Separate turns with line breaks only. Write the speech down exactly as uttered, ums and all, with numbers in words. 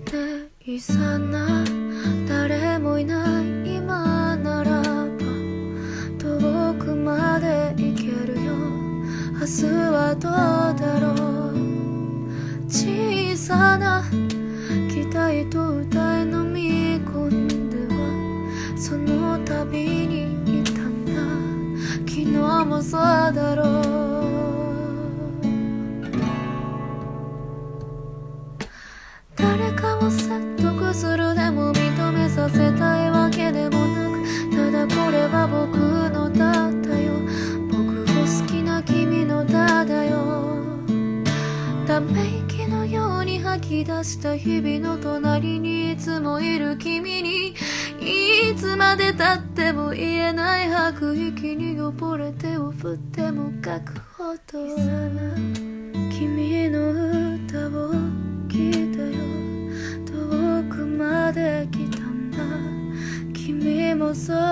小さな誰もいない今ならば遠くまで行けるよ。明日はどうだろう。小さな期待と歌い飲み込んではその旅にいたんだ。昨日もそうだろう。誰かを説得するでも認めさせたいわけでもなく、ただこれは僕の歌だよ。僕を好きな君の歌だよ。ため息のように吐き出した日々の隣にいつもいる君に、いつまで経っても言えない吐く息に溺れ手を振っても書くほど君の歌を聴いたよ。遠くまで来たんだ。君もそう